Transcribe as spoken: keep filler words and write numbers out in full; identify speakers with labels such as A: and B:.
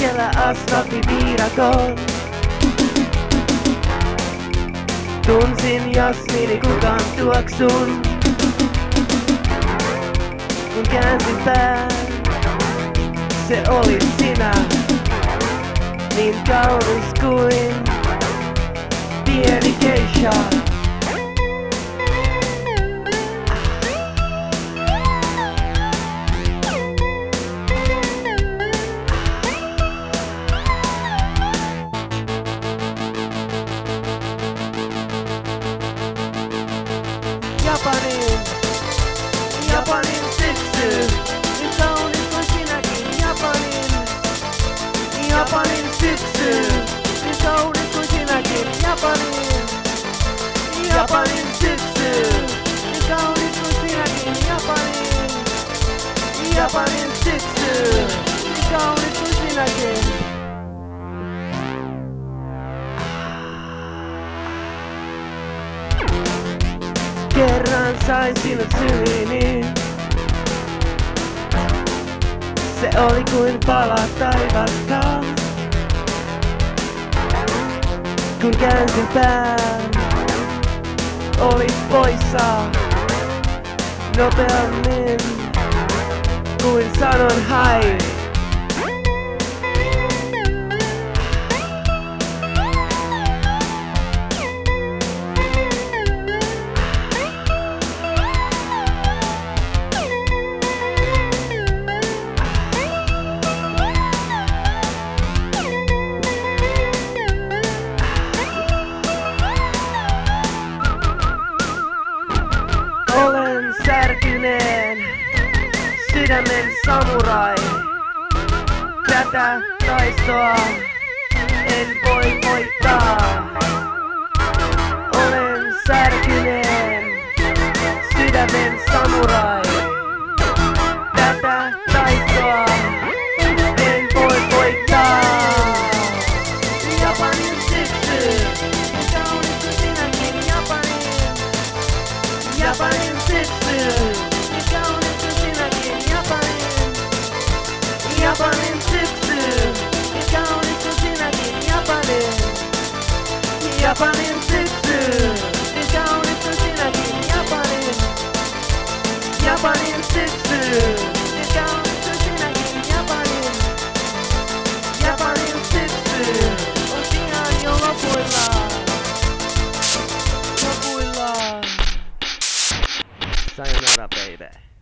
A: keskellä asfalttiviidakon. Tunsin jasmini kukan tuoksun. Kun käänsin pään, se oli sinä. Niin kaunis kuin pieni geisha. Japanin, Japanin syksy, niin kaunis kuin sinäkin. Japanin, Japanin syksy, niin kaunis kuin sinäkin. Japanin, Japanin syksy, niin kaunis kuin sinäkin. Japanin, Japanin syksy, niin kaunis kuin sinäkin. Kerran sain sinut syliini. Se oli kuin pala taivasta. Kun käänsin pään, olit poissa nopeammin kuin sanon hai. Olen särkyneen sydämen samurai. Tätä taistoa en voi voittaa. Olen särkyneen sydämen samurai. Tätä taistoa en voi voittaa. Japanin syksy, kaunis kuin sinäkin. Japanin, Japanin syksy, kaunis kuin sinäkin. Japanin, Japanin syksy, kaunis kuin sinäkin. Japanin, Japanin syksy, kaunis kuin sinäkin. Japanin, Japanin syksy, kaunis kuin sinäkin. Japanin, Japanin syksy on pian jo lopuillaan. Lopuillaan. Sayonara, baby.